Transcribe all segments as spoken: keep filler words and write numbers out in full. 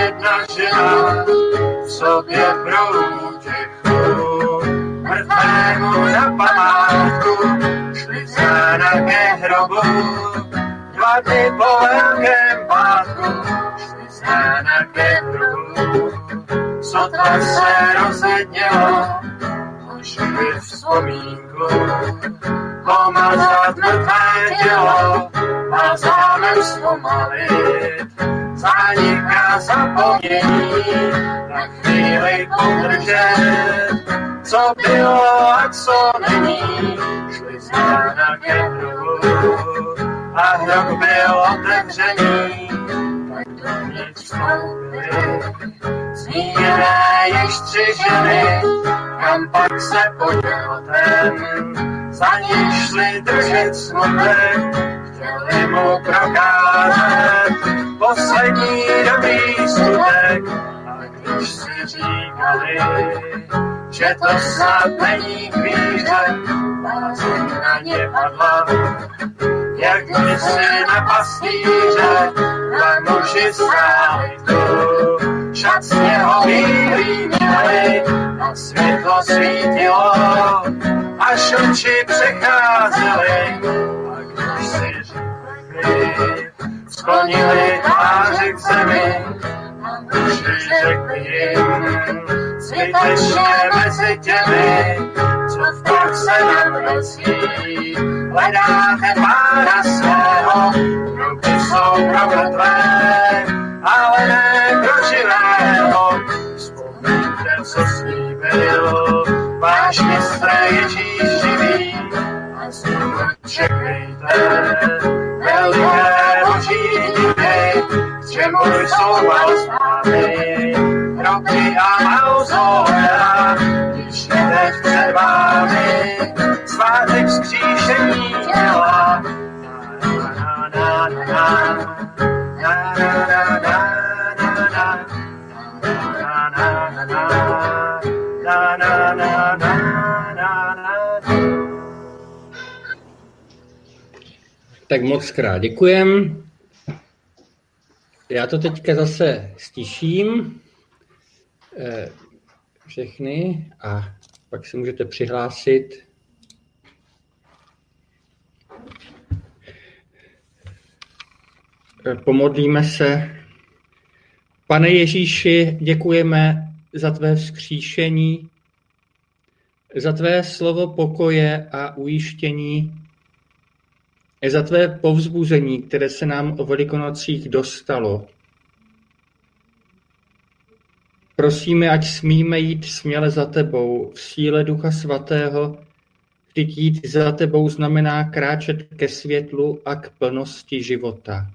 jedna žena v sobě pro útěchu, mrtvému na památku šli zána ke hrobu. Dva dny po velkém pátku šli zána ke hrobu. Sotva se rozednělo, oživit vzpomínku, pomazat mrtvé tělo, balzámem zpomalit, zániká zapomnění, na chvíli podržet, co bylo a co není, šli zána ke hrobu a hrob byl otevřený, tak dovnitř vstoupili zmíněné již tři ženy, kam pak se podíval ten, za ní šli držet smutek, chtěli mu prokázat poslední dobrý skutek. A když si říkali, že to snad není k víře, lázeň na ně padla, jak kdysi na pastýře, dva muži stáli tu, šat sněhový měli a světlo svítilo, až oči přecházely. A když si řekli, sklonili tváři k zemi, a muži řekli jim, zbytečně mezi těmi, co v parce namrzí, hledáte pána svého, ruky jsou pro mrtvé, ale ne pro živého. Vzpomeňte, co slíbil váš mistr Ježíš živý, a znovu čekejte veliké boží divy, k čemu jsou vás známy roky a mauzolea, když je teď před vámi svátek vzkříšení těla. Na, na, na, na, na, na, na, na. Na, na, na, na, na, na. Tak moc krát děkujem. Já to teďka zase stiším eh, všechny a pak se můžete přihlásit. Eh, pomodlíme se. Pane Ježíši, děkujeme za tvé vzkříšení, za tvé slovo pokoje a ujištění, za tvé povzbuzení, které se nám o Velikonocích dostalo. Prosíme, ať smíme jít směle za tebou v síle Ducha Svatého, vždyť jít za tebou znamená kráčet ke světlu a k plnosti života.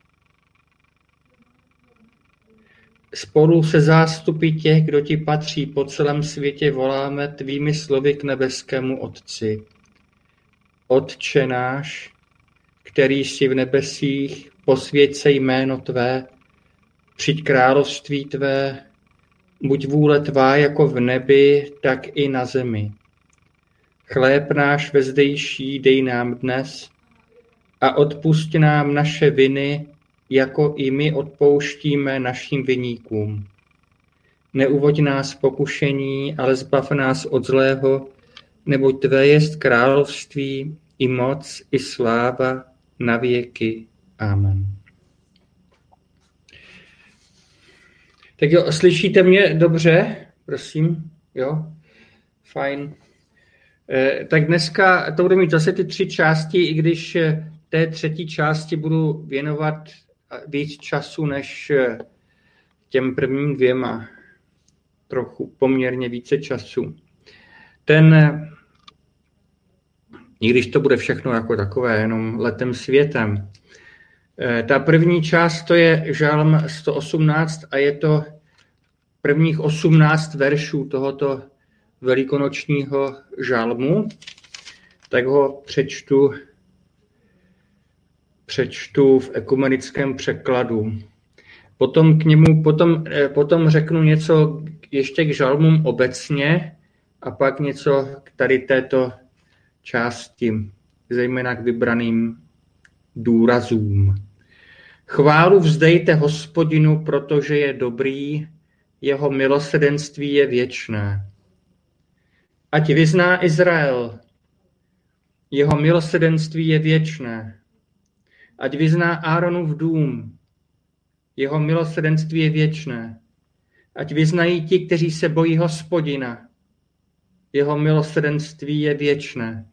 Spolu se zástupy těch, kdo ti patří po celém světě, voláme tvými slovy k nebeskému Otci. Otče náš, který jsi v nebesích, posvěť se jméno tvé, přijď království tvé, buď vůle tvá jako v nebi, tak i na zemi. Chléb náš vezdejší dej nám dnes a odpusť nám naše viny, jako i my odpouštíme našim viníkům. Neuvoď nás pokušení, ale zbav nás od zlého, neboť tvé jest království, i moc, i sláva, na věky. Amen. Tak jo, slyšíte mě dobře? Prosím. Jo? Fajn. E, tak dneska to bude mít zase ty tři části, i když té třetí části budu věnovat víc času než těm prvním dvěma. Trochu poměrně více času. Ten, i když to bude všechno jako takové, jenom letem světem. Ta první část to je žalm sto osmnáct a je to prvních osmnáct veršů tohoto velikonočního žalmu. Tak ho přečtu přečtu v ekumenickém překladu. Potom k němu, potom, potom řeknu něco ještě k žalmům obecně a pak něco k tady této části, zejména k vybraným důrazům. Chválu vzdejte Hospodinu, protože je dobrý, jeho milosrdenství je věčné. Ať vyzná Izrael, jeho milosrdenství je věčné. Ať vyzná Áronův dům, jeho milosrdenství je věčné. Ať vyznají ti, kteří se bojí Hospodina, jeho milosrdenství je věčné.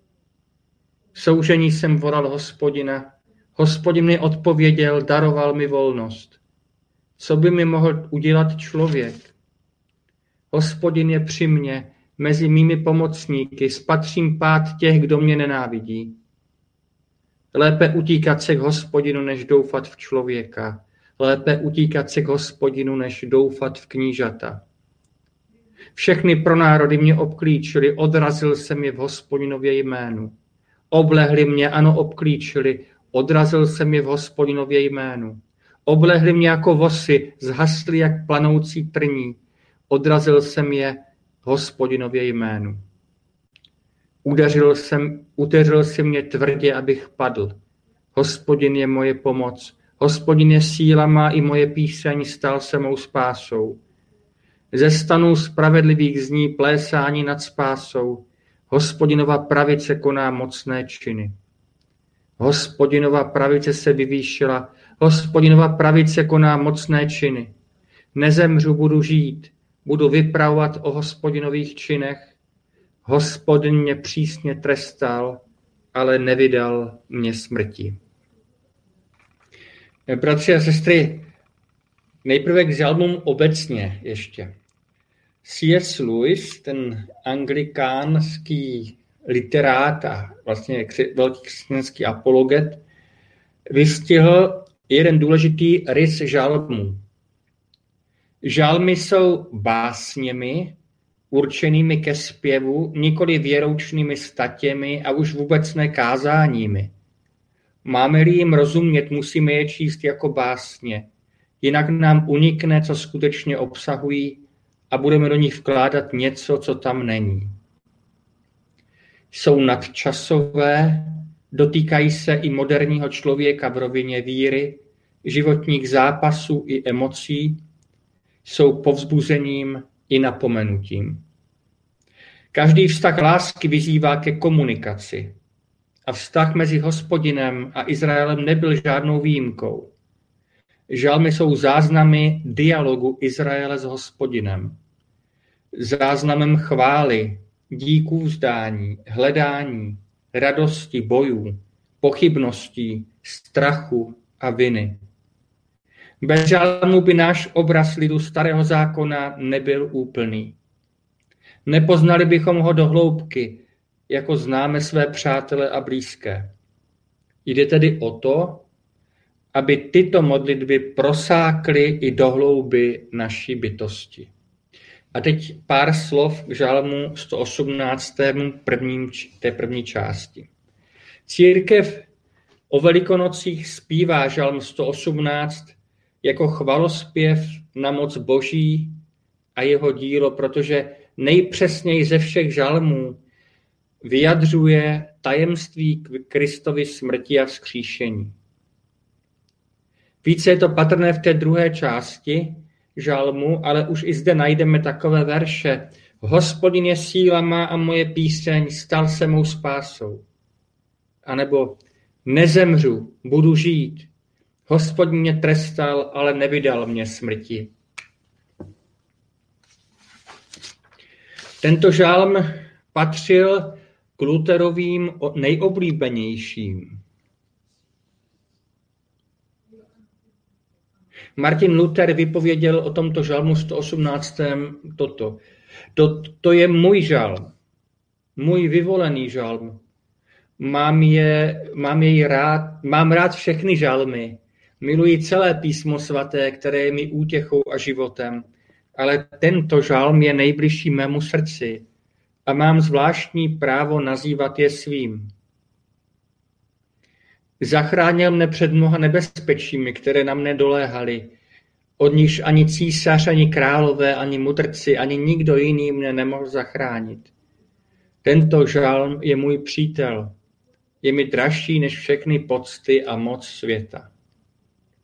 V soužení jsem volal Hospodina, Hospodin mi odpověděl, daroval mi volnost. Co by mi mohl udělat člověk? Hospodin je při mně, mezi mými pomocníky, spatřím pád těch, kdo mě nenávidí. Lépe utíkat se k Hospodinu, než doufat v člověka. Lépe utíkat se k Hospodinu, než doufat v knížata. Všechny pronárody mě obklíčili, odrazil jsem je v Hospodinově jménu. Oblehli mě, ano, obklíčili, odrazil jsem je v Hospodinově jménu. Oblehli mě jako vosy, zhasli jak planoucí trní. Odrazil jsem je v Hospodinově jménu. Udeřil jsem, udeřil si mě tvrdě, abych padl. Hospodin je moje pomoc. Hospodin je síla má i moje píseň, stal se mou spásou. Ze stanů spravedlivých zní plésání nad spásou. Hospodinova pravice koná mocné činy. Hospodinova pravice se vyvýšila, Hospodinova pravice koná mocné činy. Nezemřu, budu žít, budu vypravovat o Hospodinových činech. Hospodin mě přísně trestal, ale nevydal mě smrti. Bratři a sestry, nejprve k žalmům obecně ještě. C S. Lewis, ten anglikánský literát a vlastně velký křesťanský apologet, vystihl jeden důležitý rys žalmů. Žalmy jsou básněmi určenými ke zpěvu, nikoli věroučnými statěmi a už vůbec ne kázáními. Máme-li jim rozumět, musíme je číst jako básně, jinak nám unikne, co skutečně obsahují a budeme do nich vkládat něco, co tam není. Jsou nadčasové, dotýkají se i moderního člověka v rovině víry, životních zápasů i emocí, jsou povzbuzením i napomenutím. Každý vztah lásky vyzývá ke komunikaci a vztah mezi Hospodinem a Izraelem nebyl žádnou výjimkou. Žalmy jsou záznamy dialogu Izraele s Hospodinem, záznamem chvály, díků vzdání, hledání, radosti, bojů, pochybností, strachu a viny. Bez žalmu by náš obraz lidu starého zákona nebyl úplný. Nepoznali bychom ho do hloubky, jako známe své přátele a blízké. Jde tedy o to, aby tyto modlitby prosákly i do hlouby naší bytosti. A teď pár slov k žalmu sto osmnáctému prvním, té první části. Církev o Velikonocích zpívá žalm sto osmnáct jako chvalospěv na moc Boží a jeho dílo, protože nejpřesněji ze všech žalmů vyjadřuje tajemství Kristovy smrti a vzkříšení. Více je to patrné v té druhé části žalmu, ale už i zde najdeme takové verše. Hospodin je síla má a moje píseň, stal se mou spásou. A nebo nezemřu, budu žít. Hospodin mě trestal, ale nevydal mě smrti. Tento žalm patřil k Lutherovým nejoblíbenějším. Martin Luther vypověděl o tomto žalmu sto osmnáctém toto. To, to je můj žalm, můj vyvolený žalm. Mám, je, mám jej rád, mám rád všechny žalmy. Miluji celé písmo svaté, které je mi útěchou a životem. Ale tento žalm je nejbližší mému srdci a mám zvláštní právo nazývat je svým. Zachránil mne před mnoha nebezpečími, které na mne doléhaly. Od nichž ani císař, ani králové, ani mudrci, ani nikdo jiný mne nemohl zachránit. Tento žalm je můj přítel. Je mi dražší než všechny pocty a moc světa.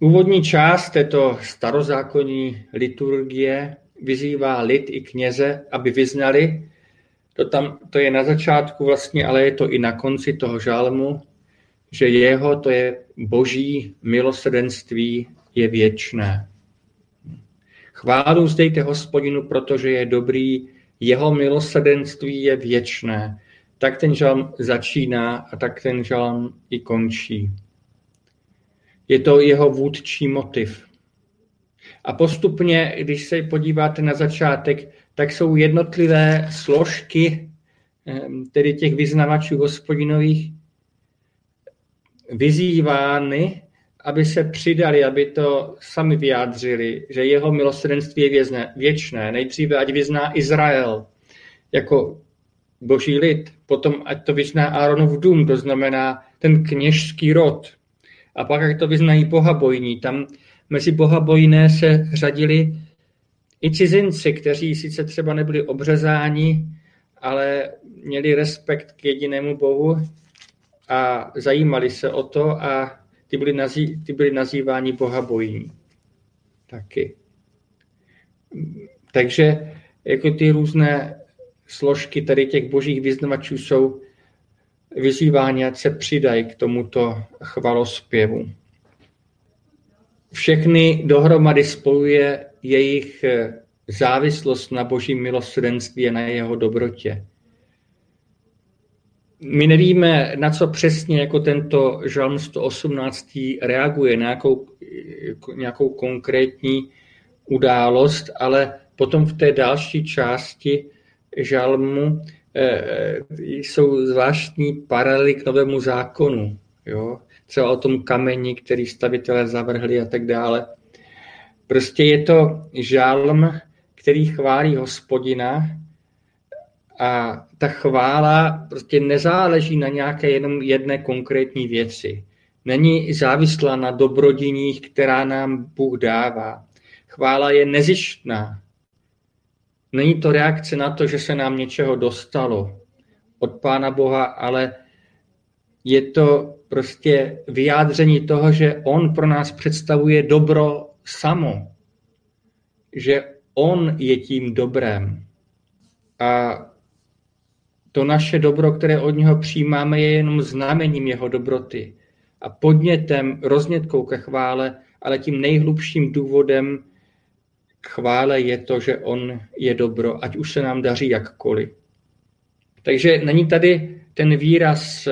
Úvodní část této starozákonní liturgie vyzývá lid i kněze, aby vyznali, to, tam, to je na začátku vlastně, ale je to i na konci toho žalmu, že jeho, to je boží milosrdenství, je věčné. Chválu vzdejte Hospodinu, protože je dobrý, jeho milosrdenství je věčné. Tak ten žalm začíná a tak ten žalm i končí. Je to jeho vůdčí motiv. A postupně, když se podíváte na začátek, tak jsou jednotlivé složky, tedy těch vyznavačů Hospodinových, vyzývány, aby se přidali, aby to sami vyjádřili, že jeho milosrdenství je věčné. Nejdříve ať vyzná Izrael jako boží lid, potom ať to vyzná Áronův dům, to znamená ten kněžský rod. A pak ať to vyznají bohabojní. Tam mezi bohabojné se řadili i cizinci, kteří sice třeba nebyli obřezáni, ale měli respekt k jedinému Bohu a zajímali se o to a ty byli, nazý, ty byli nazýváni bohabojní. Taky. Takže jako ty různé složky tady těch božích vyznavačů jsou vyzýváni, ať se přidají k tomuto chvalospěvu. Všechny dohromady spojuje jejich závislost na božím milosrdenství a na jeho dobrotě. My nevíme, na co přesně jako tento žalm sto osmnáct reaguje, na nějakou, nějakou konkrétní událost, ale potom v té další části žalmu e, jsou zvláštní paralely k Novému zákonu. Jo? Třeba o tom kameni, který stavitelé zavrhli a tak dále. Prostě je to žalm, který chválí Hospodina a ta chvála prostě nezáleží na nějaké jenom jedné konkrétní věci. Není závislá na dobrodiních, která nám Bůh dává. Chvála je nezištná. Není to reakce na to, že se nám něčeho dostalo od Pána Boha, ale je to prostě vyjádření toho, že on pro nás představuje dobro samo. Že on je tím dobrem. A to naše dobro, které od něho přijímáme, je jenom znamením jeho dobroty. A podnětem, roznětkou ke chvále, ale tím nejhlubším důvodem k chvále je to, že on je dobro, ať už se nám daří jakkoliv. Takže není tady ten výraz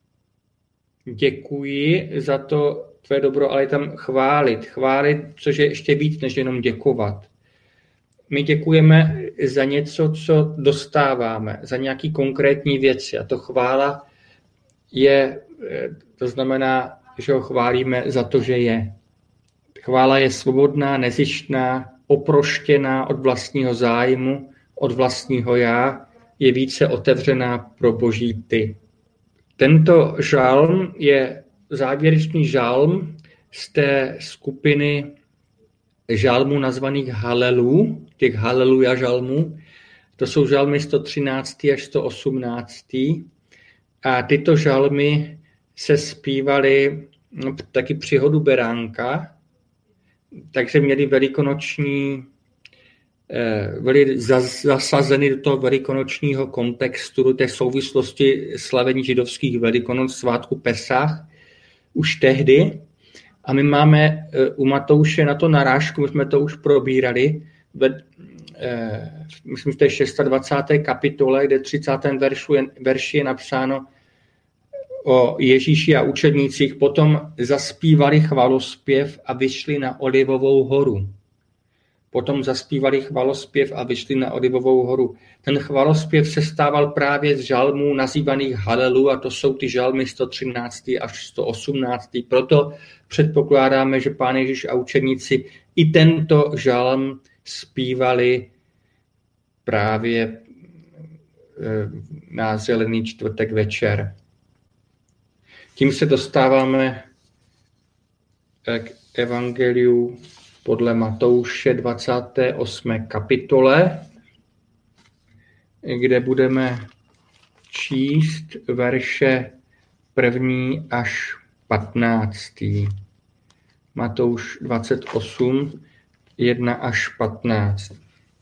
děkuji za to tvé dobro, ale je tam chválit. Chválit, což je ještě víc, než jenom děkovat. My děkujeme za něco, co dostáváme, za nějaký konkrétní věci. A to chvála je, to znamená, že ho chválíme za to, že je. Chvála je svobodná, nezištná, oproštěná od vlastního zájmu, od vlastního já, je více otevřená pro boží ty. Tento žalm je závěrečný žalm z té skupiny žalmů nazvaných halelů, těch haleluja žalmů. To jsou žalmy sto třináct až sto osmnáct. A tyto žalmy se zpívaly no, taky při hodu beránka, takže měli velikonoční, byli zasazeny do toho velikonočního kontextu, do té souvislosti slavení židovských velikonoc, svátku Pesach, už tehdy. A my máme u Matouše na to narážku, my jsme to už probírali, ve, myslím, že to je dvacáté šesté kapitole, kde třicátém veršu je, verši je napsáno o Ježíši a učednících, potom zaspívali chvalospěv a vyšli na Olivovou horu. Potom zaspívali chvalospěv a vyšli na Olivovou horu. Ten chvalospěv se stával právě z žalmů nazývaných halelů a to jsou ty žalmy sto třináct až sto osmnáct. Proto předpokládáme, že Pán Ježíš a učedníci i tento žalm zpívali právě na Zelený čtvrtek večer. Tím se dostáváme k evangeliu podle Matouše dvacáté osmé kapitole, kde budeme číst verše první až patnáctý. Matouš dvacet osm, jedna až patnáct.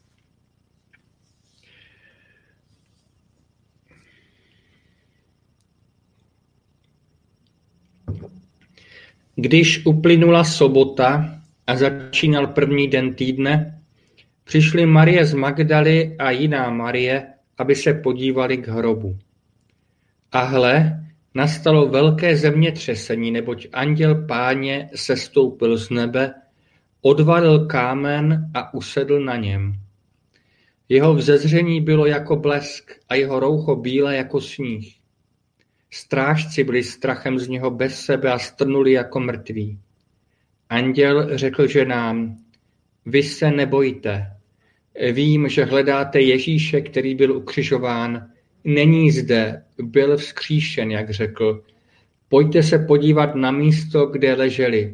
Když uplynula sobota a začínal první den týdne, přišly Marie z Magdaly a jiná Marie, aby se podívali k hrobu. A hle, nastalo velké zemětřesení, neboť anděl Páně sestoupil z nebe, odvalil kámen a usedl na něm. Jeho vzezření bylo jako blesk a jeho roucho bílé jako sníh. Strážci byli strachem z něho bez sebe a strnuli jako mrtví. Anděl řekl ženám, vy se nebojte. Vím, že hledáte Ježíše, který byl ukřižován. Není zde, byl vzkříšen, jak řekl. Pojďte se podívat na místo, kde leželi.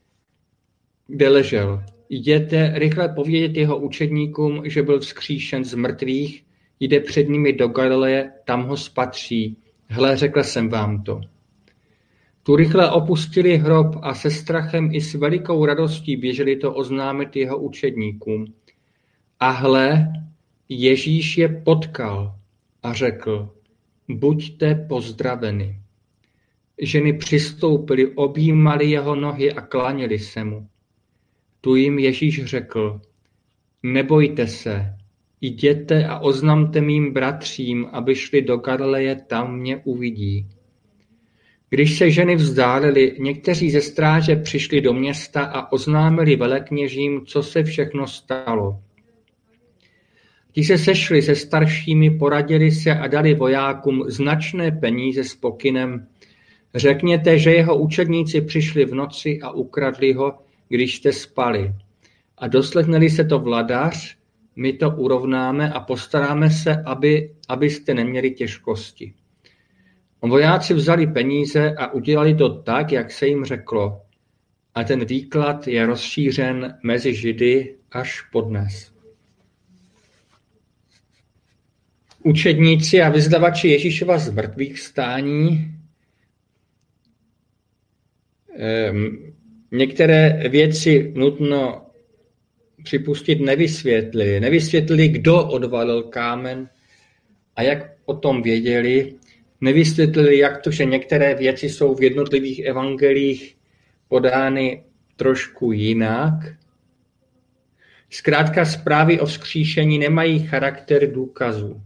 Kde ležel. Jděte rychle povědět jeho učedníkům, že byl vzkříšen z mrtvých, jde před nimi do Galileje, tam ho spatří. Hle, řekl jsem vám to. Tu rychle opustili hrob a se strachem i s velikou radostí běželi to oznámit jeho učedníkům. A hle, Ježíš je potkal a řekl, buďte pozdraveni. Ženy přistoupily, objímali jeho nohy a kláněli se mu. Tu jim Ježíš řekl, nebojte se, jděte a oznamte mým bratřím, aby šli do Galileje, tam mě uvidí. Když se ženy vzdálily, někteří ze stráže přišli do města a oznámili velekněžím, co se všechno stalo. Ti se sešli se staršími, poradili se a dali vojákům značné peníze s pokynem. Řekněte, že jeho učedníci přišli v noci a ukradli ho, když jste spali. A doslechneli se to vladař, my to urovnáme a postaráme se, aby, abyste neměli těžkosti. Vojáci vzali peníze a udělali to tak, jak se jim řeklo. A ten výklad je rozšířen mezi Židy až podnes. Učedníci a vyznavači Ježíšova zmrtvých vstání některé věci nutno připustit nevysvětlili. Nevysvětlili, kdo odvalil kámen a jak o tom věděli. Nevysvětlili, jak to, že některé věci jsou v jednotlivých evangelích podány trošku jinak. Zkrátka zprávy o vzkříšení nemají charakter důkazu.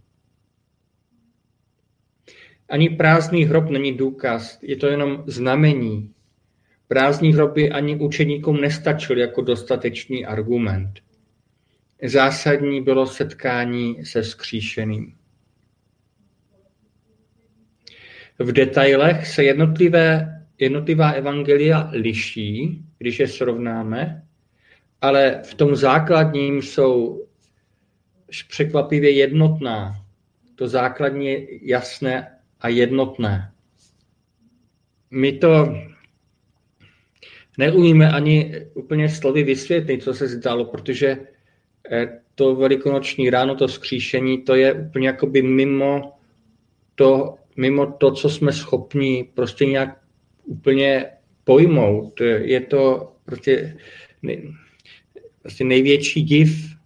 Ani prázdný hrob není důkaz, je to jenom znamení. Prázdný hroby ani učeníkům nestačil jako dostatečný argument. Zásadní bylo setkání se vzkříšeným. V detailech se jednotlivé, jednotlivá evangelia liší, když je srovnáme, ale v tom základním jsou překvapivě jednotná. To základní je jasné a jednotné. My to neumíme ani úplně slovy vysvětlit, co se zdalo, protože to velikonoční ráno, to vzkříšení, to je úplně jakoby mimo to, mimo to, co jsme schopni prostě nějak úplně pojmout. Je to prostě, nej, prostě největší div,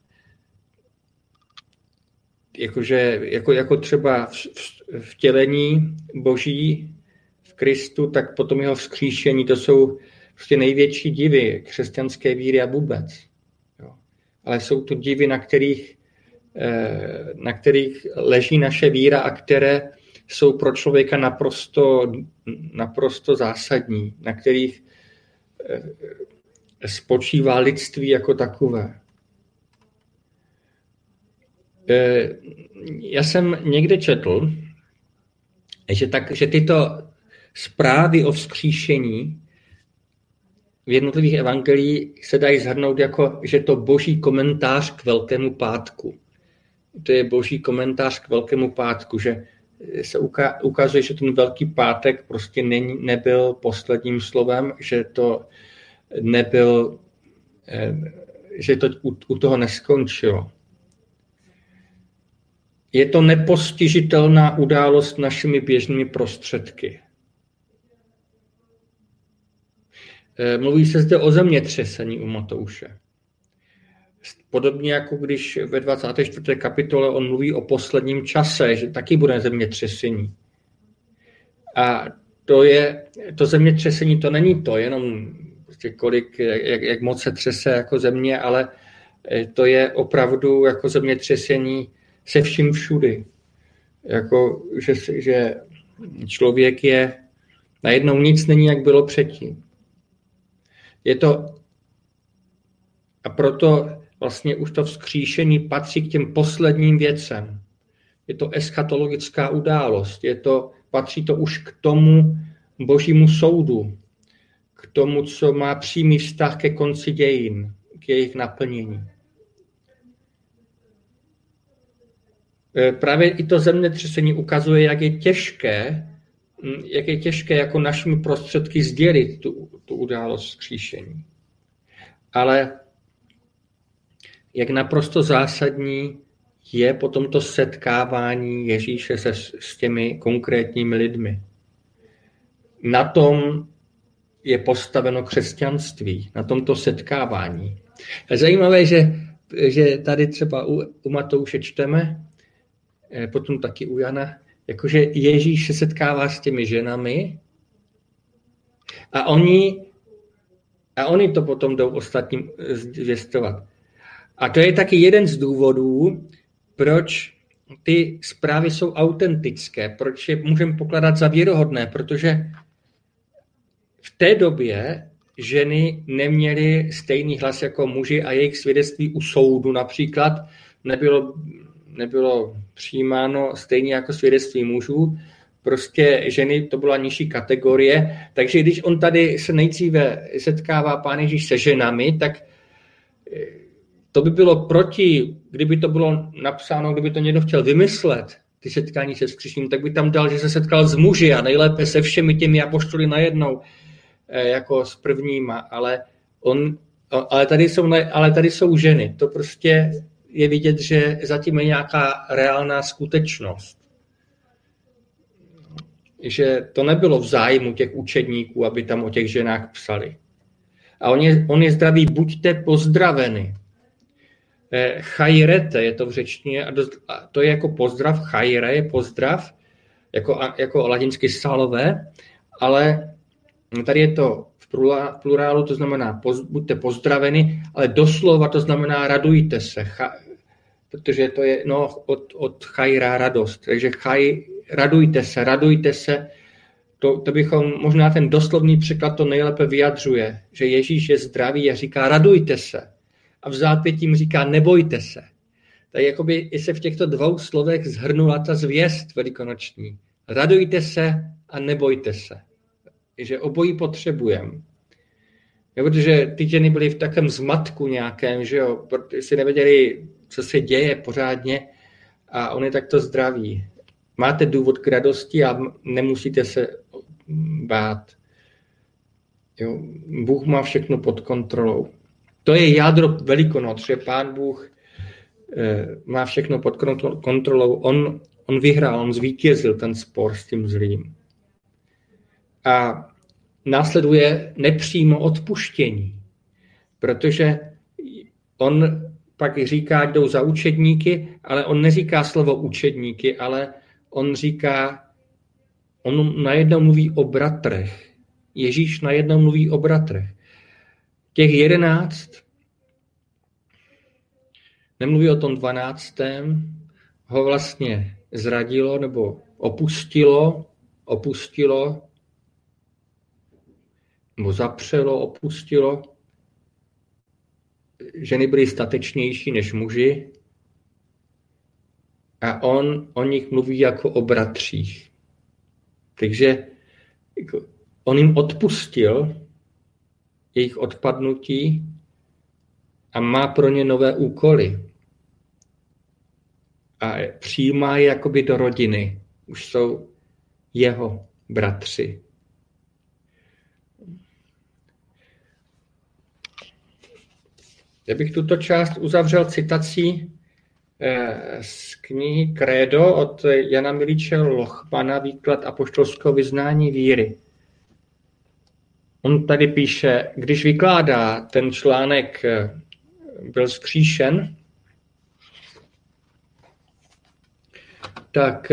jakože, jako, jako třeba v, v, vtělení Boží v Kristu, tak potom jeho vzkříšení, to jsou prostě největší divy křesťanské víry a vůbec. Jo. Ale jsou to divy, na kterých, na kterých leží naše víra a které jsou pro člověka naprosto, naprosto zásadní, na kterých spočívá lidství jako takové. Já jsem někde četl, že, tak, že tyto zprávy o vzkříšení v jednotlivých evangeliích se dají shrnout jako, že to boží komentář k Velkému pátku. To je boží komentář k Velkému pátku, že se ukazuje, že ten Velký pátek prostě není, nebyl posledním slovem, že to nebyl, že to u, u toho neskončilo. Je to nepostižitelná událost našimi běžnými prostředky. Mluví se zde o zemětřesení u Matouše. Podobně jako když ve dvacáté čtvrté kapitole on mluví o posledním čase, že taky bude zemětřesení. A to je, to zemětřesení to není to, jenom prostě kolik, jak, jak moc se třese jako země, ale to je opravdu jako zemětřesení se vším všudy. Jako, že, že člověk je, najednou nic není, jak bylo předtím. Je to, a proto vlastně už to vzkříšení patří k těm posledním věcem. Je to eschatologická událost, je to, patří to už k tomu božímu soudu, k tomu, co má přímý vztah ke konci dějin, k jejich naplnění. Právě i to zemětřesení ukazuje, jak je těžké, jak je těžké jako našimi prostředky sdělit tu, tu událost vzkříšení. Ale jak naprosto zásadní je potom to setkávání Ježíše se, s těmi konkrétními lidmi. Na tom je postaveno křesťanství, na tomto setkávání. Je zajímavé, že, že tady třeba u, u Matouše čteme, potom taky u Jana, jakože Ježíš se setkává s těmi ženami a oni, a oni to potom jdou ostatním zvěstovat. A to je taky jeden z důvodů, proč ty zprávy jsou autentické, proč je můžeme pokládat za věrohodné, protože v té době ženy neměly stejný hlas jako muži a jejich svědectví u soudu například nebylo, nebylo přijímáno stejně jako svědectví mužů. Prostě ženy to byla nižší kategorie, takže když on tady se nejdříve setkává Pán Ježíš se ženami, tak to by bylo proti, kdyby to bylo napsáno, kdyby to někdo chtěl vymyslet, ty setkání se vzkříšením, tak by tam dal, že se setkal s muži a nejlépe se všemi těmi apoštoly najednou, jako s prvníma, ale, on, ale, tady jsou, ale tady jsou ženy. To prostě je vidět, že zatím je nějaká reálná skutečnost. Že to nebylo v zájmu těch učedníků, aby tam o těch ženách psali. A on je, on je zdravý, buďte pozdraveni. Chajrete je to v řečtině, a to je jako pozdrav, chajre je pozdrav, jako, jako latinsky salve, ale tady je to v plurálu, to znamená poz, buďte pozdraveni, ale doslova to znamená radujte se, cha, protože to je no, od, od chajra radost, takže chaj, radujte se, radujte se, to, to bychom, možná ten doslovný překlad to nejlépe vyjadřuje, že Ježíš je zdravý a říká radujte se. A v zápětím říká nebojte se. Tak jakoby se v těchto dvou slovech zhrnula ta zvěst velikonoční. Radujte se a nebojte se. Že obojí potřebujeme. Protože ty ženy byly v takém zmatku nějakém, že jo, protože si nevěděli, co se děje pořádně a on je takto zdravý. Máte důvod k radosti a nemusíte se bát. Jo, Bůh má všechno pod kontrolou. To je jádro Velikonoc, že Pán Bůh e, má všechno pod kontrolou. On, on vyhrál, on zvítězil ten spor s tím zlým. A následuje nepřímo odpuštění, protože on pak říká, ať jdou za učedníky, ale on neříká slovo učedníky, ale on říká, on najednou mluví o bratrech. Ježíš najednou mluví o bratrech. Těch jedenáct, nemluví o tom dvanáctém, ho vlastně zradilo nebo opustilo, opustilo, nebo zapřelo, opustilo. Ženy byly statečnější než muži a on o nich mluví jako o bratřích. Takže on jim odpustil jejich odpadnutí a má pro ně nové úkoly. A přijímá je jakoby do rodiny. Už jsou jeho bratři. Já bych tuto část uzavřel citací z knihy Credo od Jana Miliče Lochmana, výklad apoštolského vyznání víry. On tady píše, když vykládá ten článek byl vzkříšen, tak,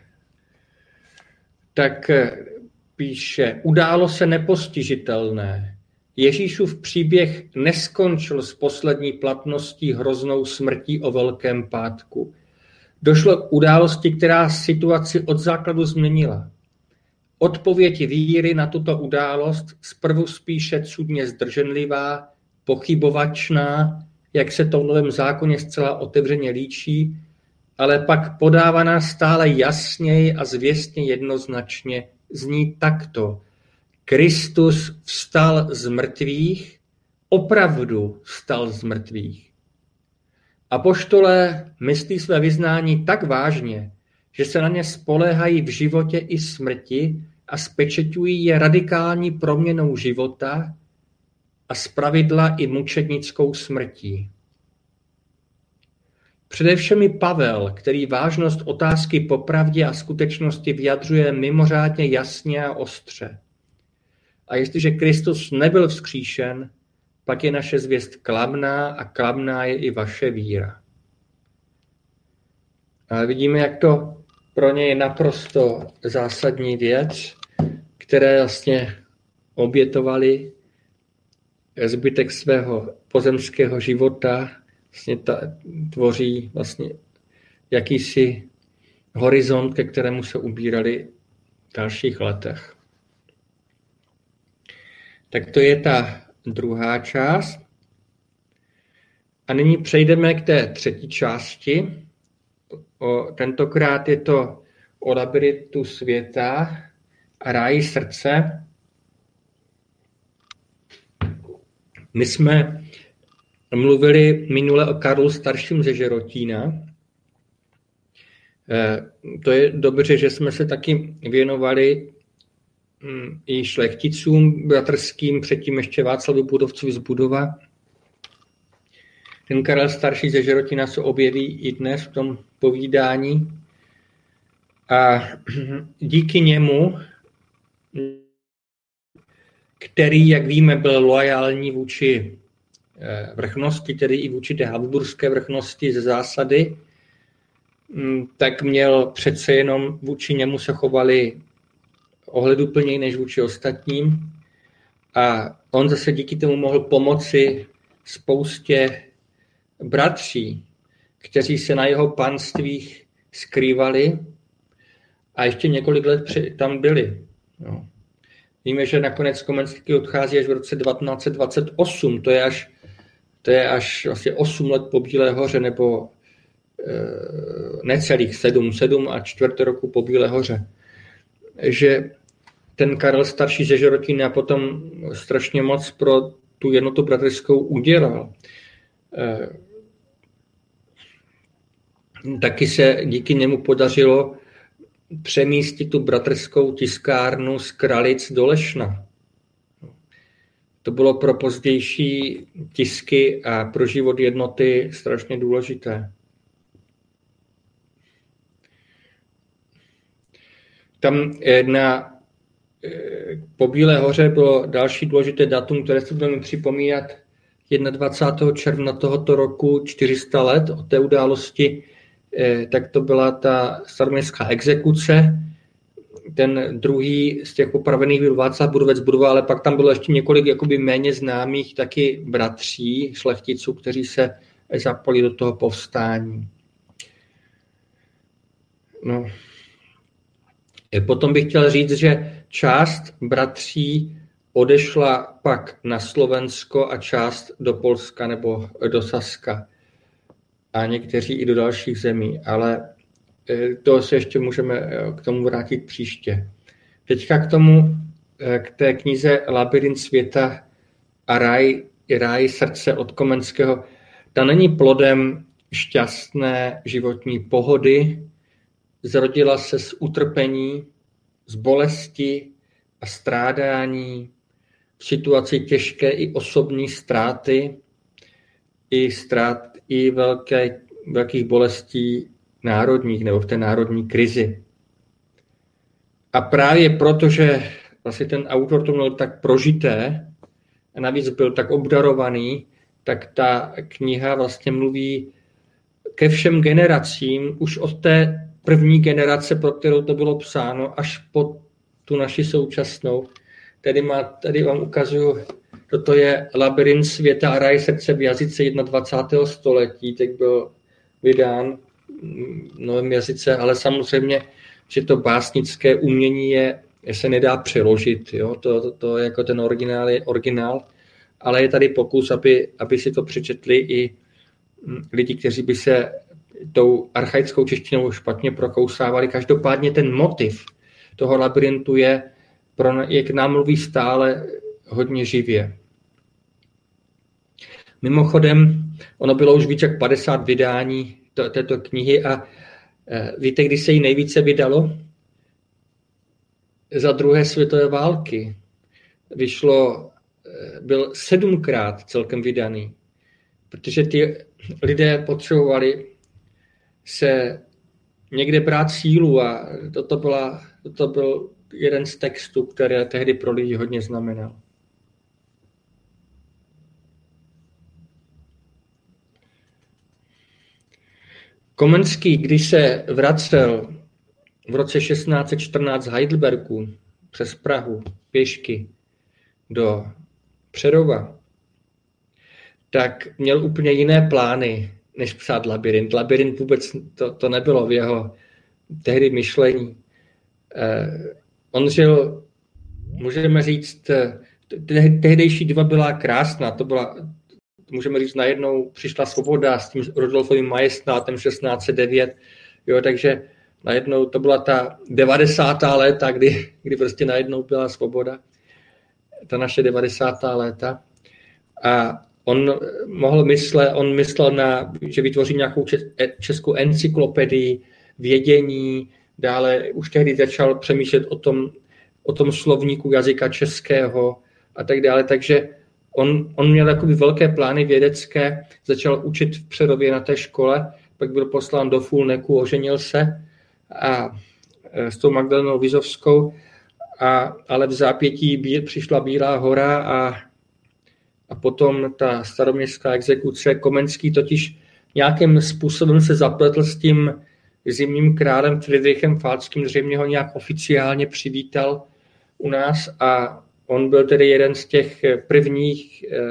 tak píše, událo se nepostižitelné. Ježíšův příběh neskončil s poslední platností hroznou smrtí o Velkém pátku. Došlo k události, která situaci od základu změnila. Odpověď víry na tuto událost zprvu spíše cudně zdrženlivá, pochybovačná, jak se to v Novém zákoně zcela otevřeně líčí, ale pak podávaná stále jasněji a zvěstně jednoznačně, zní takto. Kristus vstal z mrtvých, opravdu vstal z mrtvých. Apoštolé myslí své vyznání tak vážně, že se na ně spoléhají v životě i smrti a spečeťují je radikální proměnou života a zpravidla i mučednickou smrtí. Především i Pavel, který vážnost otázky popravdě a skutečnosti vyjadřuje mimořádně jasně a ostře. A jestliže Kristus nebyl vzkříšen, pak je naše zvěst klamná a klamná je i vaše víra. Ale vidíme, jak to pro ně je naprosto zásadní věc, které vlastně obětovali zbytek svého pozemského života, vlastně ta, tvoří vlastně jakýsi horizont, ke kterému se ubírali v dalších letech. Tak to je ta druhá část. A nyní přejdeme k té třetí části. O, tentokrát je to o labyrintu světa a ráji srdce. My jsme mluvili minule o Karlu starším ze Žerotína. To je dobře, že jsme se taky věnovali i šlechticům bratrským, předtím ještě Václavu Budovcovi z Budova. Ten Karel starší ze Žerotína se objeví i dnes v tom povídání. A díky němu, který, jak víme, byl loajální vůči vrchnosti, tedy i vůči té habsburské vrchnosti ze zásady, tak měl přece jenom vůči němu se chovali ohleduplněji než vůči ostatním. A on zase díky tomu mohl pomoci spoustě bratří, kteří se na jeho panstvích skrývali a ještě několik let tam byli. No. Víme, že nakonec Komenský odchází až v roce devatenáct set dvacet osm, to je až, to je až vlastně osm let po Bílé hoře, nebo e, necelých sedm, sedm a čtvrt roku po Bílé hoře. Že ten Karel starší ze Žerotína potom strašně moc pro tu jednotu bratrskou udělal. E, taky se díky němu podařilo přemístit tu bratrskou tiskárnu z Kralic do Lešna. To bylo pro pozdější tisky a pro život jednoty strašně důležité. Tam na po Bílé hoře bylo další důležité datum, které se budeme připomínat dvacátého prvního června tohoto roku, čtyři sta let od té události, tak to byla ta staroměstská exekuce. Ten druhý z těch popravených byl Václav Budovec Budova, ale pak tam bylo ještě několik jakoby méně známých taky bratří, šlechticů, kteří se zapojili do toho povstání. No. Potom bych chtěl říct, že část bratří odešla pak na Slovensko a část do Polska nebo do Saska. A někteří i do dalších zemí, ale to se ještě můžeme k tomu vrátit příště. Teďka k tomu, k té knize Labyrint světa a ráj, ráj srdce od Komenského. Ta není plodem šťastné životní pohody, zrodila se z utrpení, z bolesti a strádání, v situaci těžké i osobní ztráty, i ztrát, i velké, velkých bolestí národních nebo v té národní krizi. A právě proto, že vlastně ten autor to měl tak prožité a navíc byl tak obdarovaný, tak ta kniha vlastně mluví ke všem generacím, už od té první generace, pro kterou to bylo psáno, až po tu naši současnou. Tady, má, tady vám ukazuju, toto je Labyrint světa a ráj srdce v jazyce dvacátého prvního století, teď byl vydán v novém jazyce, ale samozřejmě, že to básnické umění je, se nedá přeložit. Jo? To, to, to jako ten originál je originál, ale je tady pokus, aby, aby si to přečetli i lidi, kteří by se tou archaickou češtinou špatně prokousávali. Každopádně ten motiv toho labyrintu je, pro, je k nám mluví stále hodně živě. Mimochodem, ono bylo už více jak padesát vydání to, této knihy a e, víte, kdy se jí nejvíce vydalo? Za druhé světové války. Vyšlo, e, byl sedmkrát celkem vydaný, protože ty lidé potřebovali se někde brát sílu a toto, byla, toto byl jeden z textů, které tehdy pro lidi hodně znamenal. Komenský, když se vracel v roce šestnáct set čtrnáct z Heidelbergu přes Prahu pěšky do Přerova, tak měl úplně jiné plány, než psát Labyrint. Labyrint vůbec to, to nebylo v jeho tehdy myšlení. Eh, on žil, můžeme říct, tehdejší doba byla krásná, to byla, můžeme říct, najednou přišla svoboda s tím Rudolfovým majestátem šestnáct set devět, jo, takže najednou to byla ta devadesátá léta, kdy, kdy prostě najednou byla svoboda, ta naše devadesátá léta. A on mohl myslet, on myslel na, že vytvoří nějakou českou encyklopedii vědění, dále už tehdy začal přemýšlet o tom, o tom slovníku jazyka českého a tak dále, takže on, on měl jakoby velké plány vědecké, začal učit v Přerově na té škole, pak byl poslán do Fulneku, oženil se a s tou Magdalenou Vizovskou, a, ale v zápětí bí, přišla Bílá hora a, a potom ta staroměstská exekuce. Komenský totiž nějakým způsobem se zapletl s tím zimním králem Friedrichem Falckým, zřejmě ho nějak oficiálně přivítal u nás a on byl tedy jeden z těch prvních eh,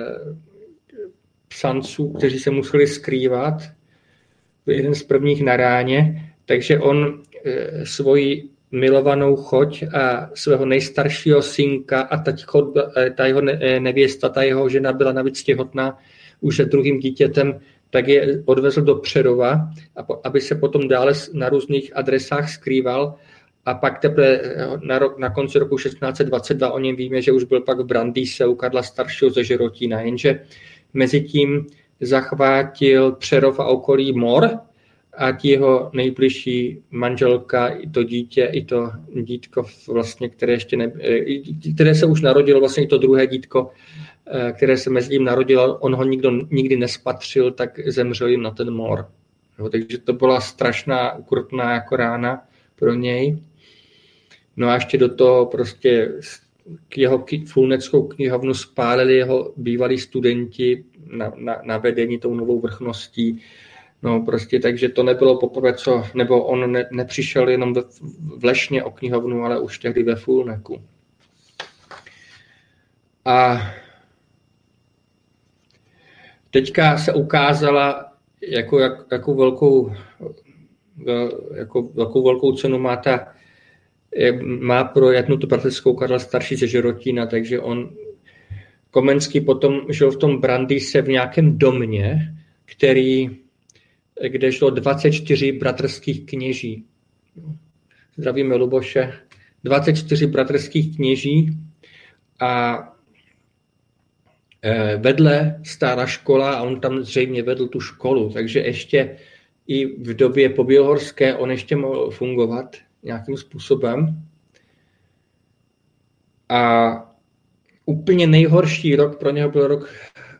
psanců, kteří se museli skrývat, byl jeden z prvních na ráně, takže on eh, svoji milovanou choť a svého nejstaršího synka a ta, ta jeho nevěsta, ta jeho žena byla navíc těhotná už se druhým dítětem, tak je odvezl do Přerova, aby se potom dále na různých adresách skrýval. A pak teprve na, rok, na konci roku šestnáct set dvacet dva o něm víme, že už byl pak v Brandýse u Karla staršího ze Žerotína, jenže mezitím zachvátil Přerov a okolí mor a ti jeho nejbližší manželka, i to dítě, i to dítko, vlastně, které, ještě ne, které se už narodilo, vlastně i to druhé dítko, které se mezi tím narodilo, on ho nikdo nikdy nespatřil, tak zemřel jim na ten mor. Jo, takže to byla strašná, ukrutná jako rána pro něj. No a ještě do toho prostě k jeho fulneckou knihovnu spálili jeho bývalí studenti na, na, na vedení tou novou vrchností. No prostě, takže to nebylo poprvé, co, nebo on ne, nepřišel jenom v, v Lešně o knihovnu, ale už tehdy ve Fulneku. A teďka se ukázala, jako, jak, jakou velkou, jako, velkou velkou cenu má ta, má pro Jatnu Bratrskou Karla starší ze Žerotína, takže on, Komenský potom žil v tom Brandýse v nějakém domě, který, kde žilo dvacet čtyři bratrských kněží. Zdravíme Luboše. dvacet čtyři bratrských kněží a vedle stála škola a on tam zřejmě vedl tu školu, takže ještě i v době pobělohorské on ještě mohl fungovat nějakým způsobem. A úplně nejhorší rok pro něho byl rok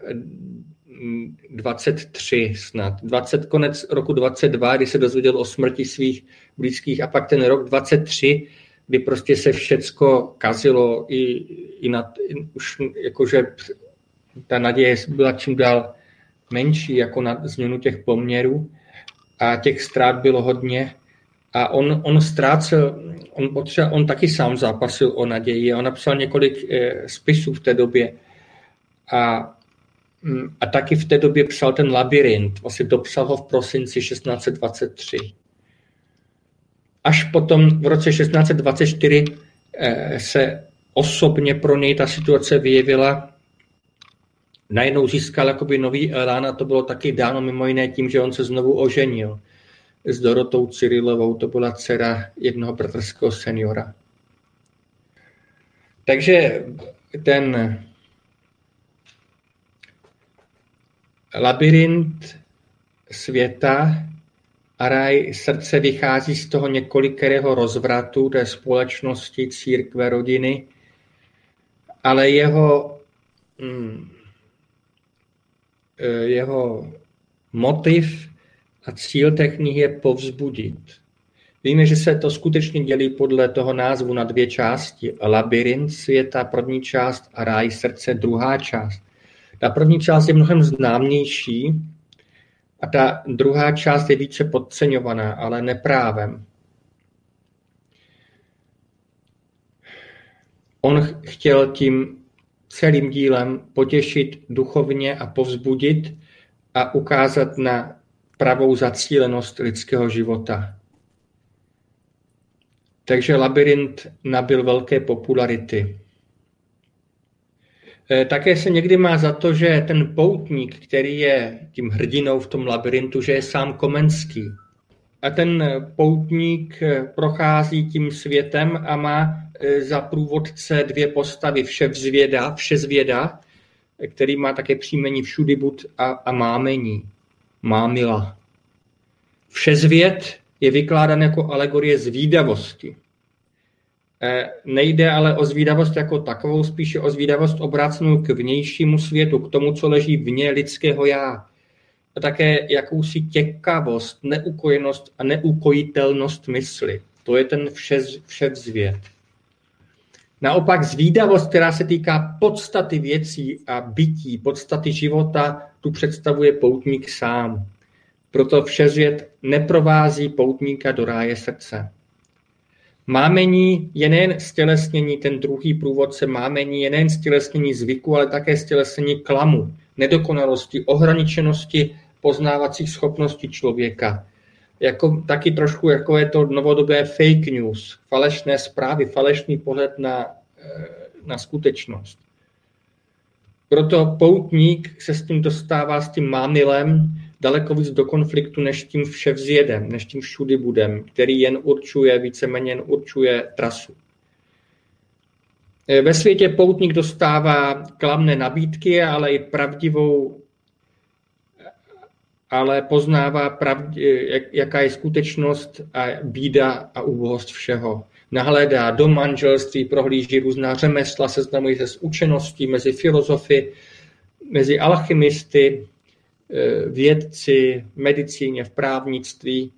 dvacet tři snad. dvacet, konec roku dvacet dva, kdy se dozvěděl o smrti svých blízkých a pak ten rok dvacet tři kdy prostě se všecko kazilo, i, i na, už jakože ta naděje byla čím dál menší jako na změnu těch poměrů a těch ztrát bylo hodně. A on, on ztrácel, on, potřeba, on taky sám zápasil o naději. On napsal několik eh, spisů v té době. A, a taky v té době psal ten Labyrint. Vlastně dopsal ho v prosinci šestnáct set dvacet tři. Až potom v roce šestnáct set dvacet čtyři eh, se osobně pro něj ta situace vyjevila. Najednou získal jakoby nový elán a to bylo taky dáno mimo jiné tím, že on se znovu oženil s Dorotou Cyrilovou, to byla dcera jednoho bratrského seniora. Takže ten Labyrint světa a ráj srdce vychází z toho několikerého rozvratu té společnosti, církve, rodiny, ale jeho, hm, jeho motiv a cíl té knihy je povzbudit. Víme, že se to skutečně dělí podle toho názvu na dvě části. Labyrint světa, první část, a ráj srdce, druhá část. Ta první část je mnohem známější a ta druhá část je více podceňovaná, ale neprávem. On chtěl tím celým dílem potěšit duchovně a povzbudit a ukázat na pravou zacílenost lidského života. Takže Labyrint nabyl velké popularity. Také se někdy má za to, že ten poutník, který je tím hrdinou v tom labyrintu, že je sám Komenský. A ten poutník prochází tím světem a má za průvodce dvě postavy, Vševzvěda, Všezvěda, který má také příjmení Všudibud a, a Mámení, Mámila. Všezvěd je vykládán jako alegorie zvídavosti. E, nejde ale o zvídavost jako takovou, spíše o zvídavost obrácenou k vnějšímu světu, k tomu, co leží vně lidského já. A také jakousi těkavost, neukojenost a neukojitelnost mysli. To je ten všez, vševzvěd. Naopak zvídavost, která se týká podstaty věcí a bytí, podstaty života, tu představuje poutník sám. Proto všezvěd neprovází poutníka do ráje srdce. Mámení je nejen stělesnění, ten druhý průvodce mámení je nejen stělesnění zvyku, ale také stělesnění klamu, nedokonalosti, ohraničenosti poznávacích schopností člověka. Jako, taky trošku jako je to novodobé fake news, falešné zprávy, falešný pohled na, na skutečnost. Proto poutník se s tím dostává, s tím mámilem, daleko víc do konfliktu než tím vševzjedem, než tím všudibudem, který jen určuje, víceméně jen určuje trasu. Ve světě poutník dostává klamné nabídky, ale i pravdivou, ale poznává, pravdě, jak, jaká je skutečnost a bída a úbohost všeho. Nahlédá do manželství, prohlíží různá řemesla, seznamuje se s učeností mezi filozofy, mezi alchymisty, vědci, medicíně, v právnictví.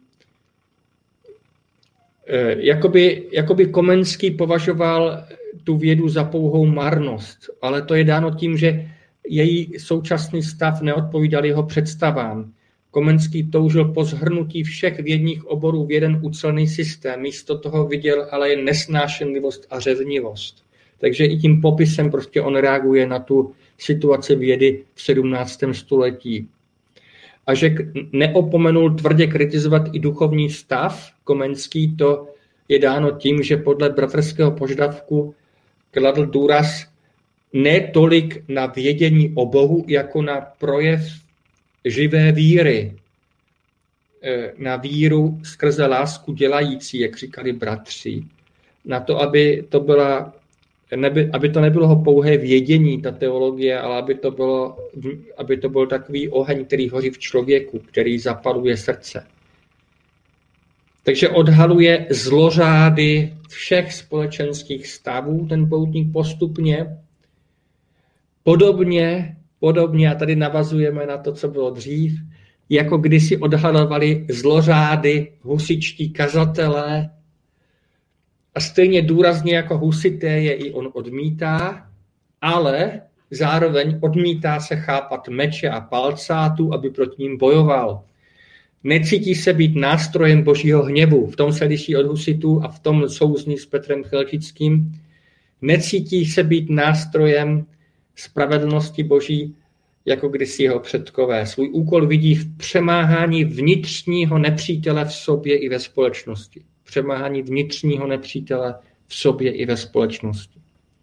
Jakoby, jakoby Komenský považoval tu vědu za pouhou marnost, ale to je dáno tím, že její současný stav neodpovídal jeho představám. Komenský toužil po shrnutí všech vědních oborů v jeden ucelený systém, místo toho viděl ale jen nesnášenlivost a řevnivost. Takže i tím popisem prostě on reaguje na tu situaci vědy v sedmnáctém století. A že neopomenul tvrdě kritizovat i duchovní stav Komenský, to je dáno tím, že podle bratrského požadavku kladl důraz ne tolik na vědění o Bohu, jako na projev živé víry. Na víru skrze lásku dělající, jak říkali bratři. Na to, aby to, byla, neby, aby to nebylo pouhé vědění, ta teologie, ale aby to, bylo, aby to byl takový oheň, který hoří v člověku, který zapaluje srdce. Takže odhaluje zlořády všech společenských stavů ten poutník postupně. Podobně, podobně, a tady navazujeme na to, co bylo dřív, jako kdysi odhalovali zlořády husičtí kazatelé, a stejně důrazně jako husité je i on odmítá, ale zároveň odmítá se chápat meče a palcátů, aby proti ním bojoval. Necítí se být nástrojem božího hněvu, v tom se liší od husitů a v tom souzní s Petrem Chelčickým. Necítí se být nástrojem spravedlnosti boží, jako kdysi jeho předkové. Svůj úkol vidí v přemáhání vnitřního nepřítele v sobě i ve společnosti. Přemáhání vnitřního nepřítele v sobě i ve společnosti.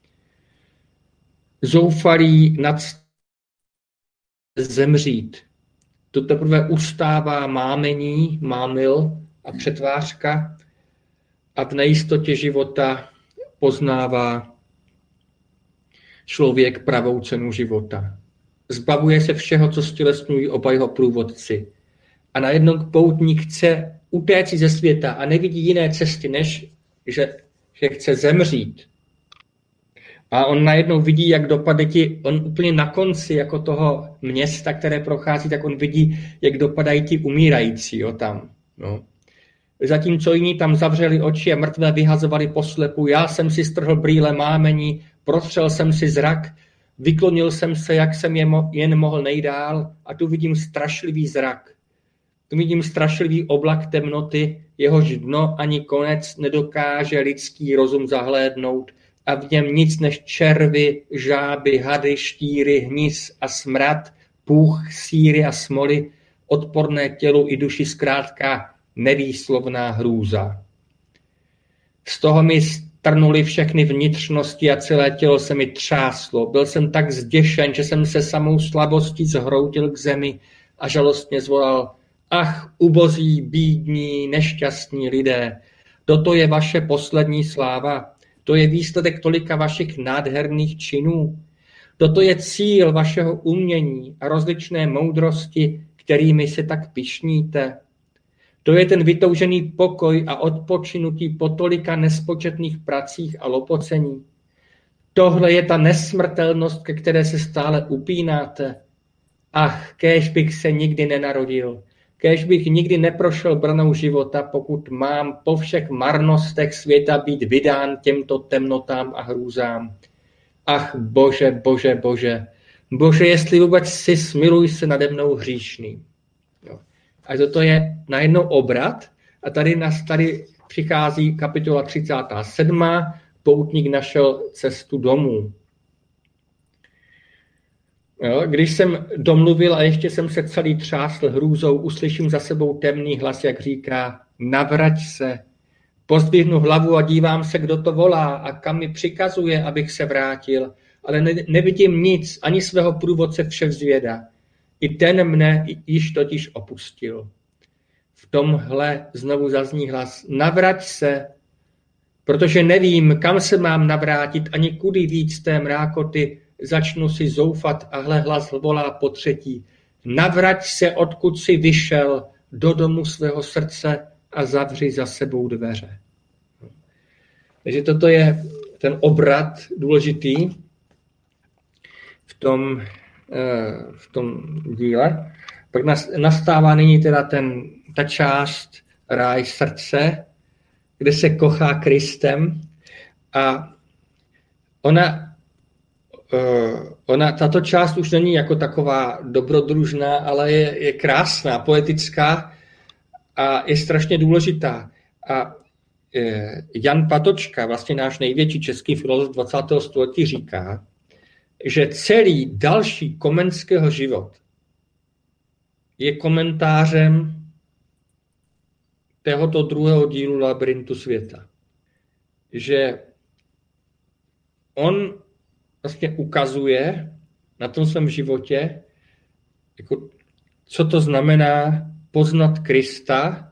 Zoufalý nad zemřít. To teprve ustává mámení, mámil a přetvářka a v nejistotě života poznává člověk pravou cenu života. Zbavuje se všeho, co stělesňují oba jeho průvodci. A najednou poutník chce utéct ze světa a nevidí jiné cesty, než že, že chce zemřít. A on najednou vidí, jak dopadne ti, on úplně na konci jako toho města, které prochází, tak on vidí, jak dopadají ti umírající jo, tam. No. Zatímco jiní tam zavřeli oči a mrtvé vyhazovali poslepu, já jsem si strhl brýle mámení, prostřel jsem si zrak, vyklonil jsem se, jak jsem je mo- jen mohl nejdál a tu vidím strašlivý zrak. Tu vidím strašlivý oblak temnoty, jehož dno ani konec nedokáže lidský rozum zahlédnout a v něm nic než červy, žáby, hady, štíry, hnis a smrad, půch, síry a smoly, odporné tělu i duši zkrátka nevýslovná hrůza. Z toho mi strnuly všechny vnitřnosti a celé tělo se mi třáslo. Byl jsem tak zděšen, že jsem se samou slabostí zhroutil k zemi a žalostně zvolal: ach, ubozí, bídní, nešťastní lidé, toto je vaše poslední sláva, to je výsledek tolika vašich nádherných činů, toto je cíl vašeho umění a rozličné moudrosti, kterými se tak pyšníte. To je ten vytoužený pokoj a odpočinutí po tolika nespočetných pracích a lopocení. Tohle je ta nesmrtelnost, ke které se stále upínáte. Ach, kéž bych se nikdy nenarodil, kéž bych nikdy neprošel branou života, pokud mám po všech marnostech světa být vydán těmto temnotám a hrůzám. Ach, Bože, Bože, Bože, Bože, jestli vůbec si smiluj se nade mnou hříšným. Jo. A toto je najednou obrat a tady, nás, tady přichází kapitola třicátá sedmá Poutník našel cestu domů. Jo, když jsem domluvil a ještě jsem se celý třásl hrůzou, uslyším za sebou temný hlas, jak říká: navrať se. Pozdvihnu hlavu a dívám se, kdo to volá a kam mi přikazuje, abych se vrátil, ale ne, nevidím nic, ani svého průvodce vševzvěda. I ten mne již totiž opustil. V tomhle znovu zazní hlas: navrať se, protože nevím, kam se mám navrátit, ani kudy víc té mrákoty. Začnu si zoufat a hle hlas volá po třetí: navrať se, odkud si vyšel, do domu svého srdce a zavři za sebou dveře. Takže toto je ten obrat důležitý v tom, v tom díle. Pak nastává nyní teda ten, ta část ráj srdce, kde se kochá Kristem a ona Uh, ona, tato část už není jako taková dobrodružná, ale je, je krásná, poetická a je strašně důležitá. A je, Jan Patočka, vlastně náš největší český filozof dvacátého století, říká, že celý další Komenského život je komentářem tohoto druhého dílu Labyrintu světa. Že on vlastně ukazuje na tom svém životě, jako, co to znamená poznat Krista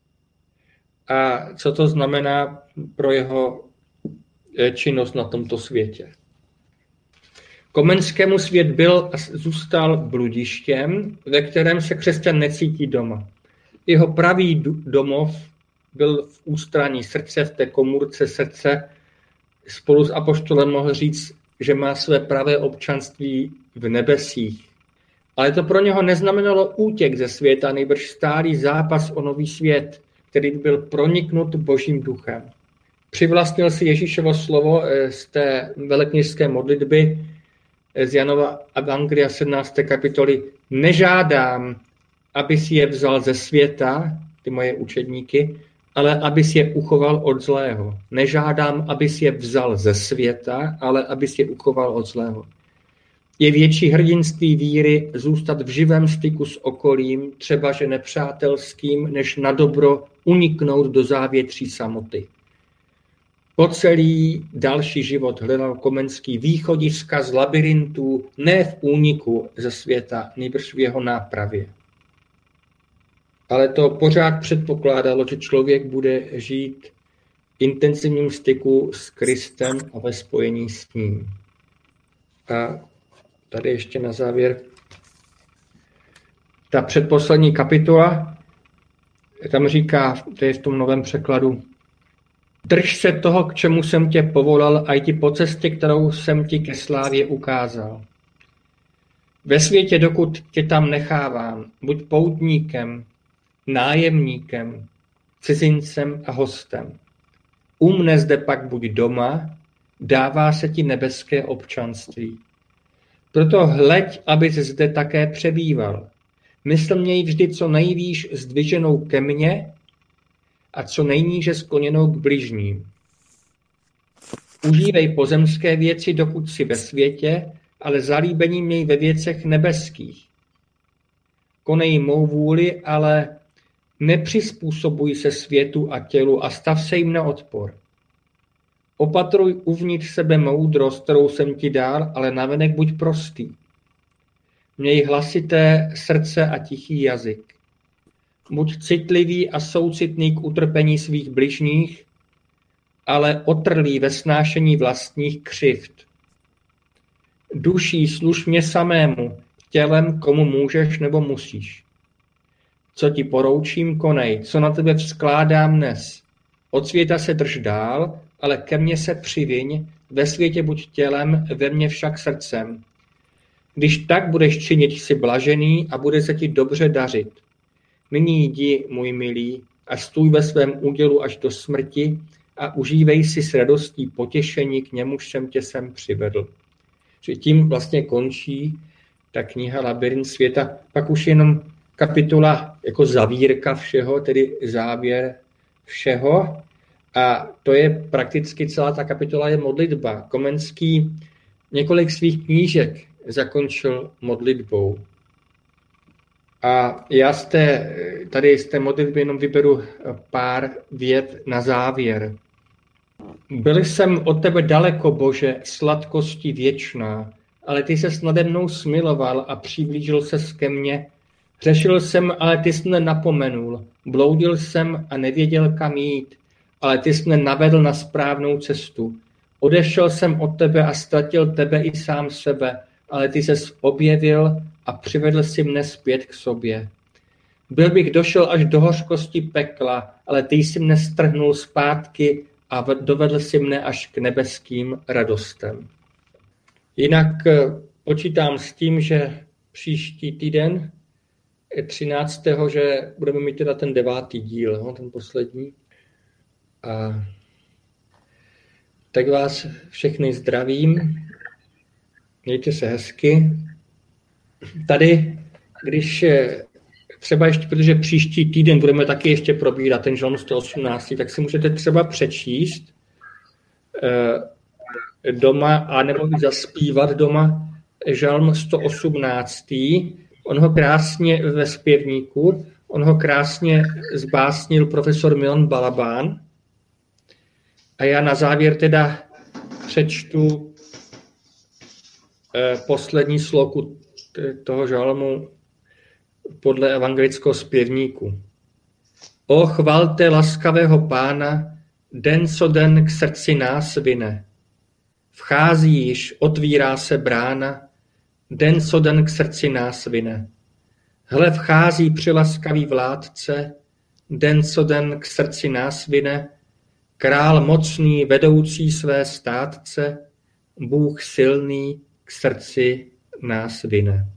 a co to znamená pro jeho činnost na tomto světě. Komenskému svět byl a zůstal bludištěm, ve kterém se křesťan necítí doma. Jeho pravý domov byl v ústraní srdce, v té komůrce srdce. Spolu s apoštolem mohl říct, že má své pravé občanství v nebesích. Ale to pro něho neznamenalo útěk ze světa, nejbrž stálý zápas o nový svět, který by byl proniknut Božím duchem. Přivlastnil si Ježíšovo slovo z té velekněžské modlitby z Janova Evangelia sedmnácté kapitoly. Nežádám, aby si je vzal ze světa, ty moje učedníky, ale aby si je uchoval od zlého. Nežádám, aby si je vzal ze světa, ale aby si je uchoval od zlého. Je větší hrdinství víry zůstat v živém styku s okolím, třeba že nepřátelským, než na dobro uniknout do závětří samoty. Po celý další život hledal Komenský východiska z labyrintů ne v úniku ze světa, nýbrž v jeho nápravě. Ale to pořád předpokládalo, že člověk bude žít v intenzivním styku s Kristem a ve spojení s ním. A tady ještě na závěr ta předposlední kapitola, tam říká, to je v tom novém překladu, drž se toho, k čemu jsem tě povolal, a jdi po cestě, kterou jsem ti ke slávě ukázal. Ve světě, dokud tě tam nechávám, buď poutníkem, nájemníkem, cizincem a hostem. U mne zde pak buď doma, dává se ti nebeské občanství. Proto hleď, abys zde také přebýval. Mysl měj vždy co nejvýš zdviženou ke mně a co nejníže skloněnou k bližním. Užívej pozemské věci, dokud jsi ve světě, ale zalíbení měj ve věcech nebeských. Konej mou vůli, ale nepřizpůsobuj se světu a tělu a stav se jim na odpor. Opatruj uvnitř sebe moudrost, kterou jsem ti dal, ale navenek buď prostý. Měj hlasité srdce a tichý jazyk. Buď citlivý a soucitný k utrpení svých bližních, ale otrlý ve snášení vlastních křivd. Duší služ mě samému, tělem, komu můžeš nebo musíš. Co ti poroučím, konej, co na tebe vzkládám dnes. Od světa se drž dál, ale ke mně se přiviň, ve světě buď tělem, ve mně však srdcem. Když tak budeš činit, jsi blažený a bude se ti dobře dařit. Nyní jdi, můj milý, a stůj ve svém údělu až do smrti a užívej si s radostí potěšení, k němuž jsem tě sem přivedl. Že tím vlastně končí ta kniha Labyrint světa, pak už jenom kapitola jako zavírka všeho, tedy závěr všeho. A to je prakticky celá ta kapitola je modlitba. Komenský několik svých knížek zakončil modlitbou. A já z té, tady z té modlitby jenom vyberu pár vět na závěr. Byl jsem od tebe daleko, Bože, sladkosti věčná, ale ty ses nade mnou smiloval a přiblížil ses ke mně. Řešil jsem, ale ty jsi mne napomenul. Bloudil jsem a nevěděl, kam jít, ale ty jsi mne navedl na správnou cestu. Odešel jsem od tebe a ztratil tebe i sám sebe, ale ty ses objevil a přivedl si mne zpět k sobě. Byl bych došel až do hořkosti pekla, ale ty jsi mne strhnul zpátky a dovedl si mne až k nebeským radostem. Jinak počítám s tím, že příští týden třináctého že budeme mít teda ten devátý díl, no, ten poslední. A tak vás všechny zdravím. Mějte se hezky. Tady, když třeba ještě, protože příští týden budeme taky ještě probírat ten žalm sto osmnáct, tak si můžete třeba přečíst eh, doma, anebo zaspívat doma žalm sto osmnáct. On ho krásně ve zpěvníku, on ho krásně zbásnil profesor Milan Balabán. A já na závěr teda přečtu eh, poslední sloku toho žalmu podle evangelického zpěvníku. O chvalte laskavého Pána, den co den k srdci nás vine. Vchází již, otvírá se brána, den co den k srdci nás vine. Hle, vchází přilaskavý vládce, den co den k srdci nás vine, král mocný, vedoucí své státce, Bůh silný k srdci nás vine.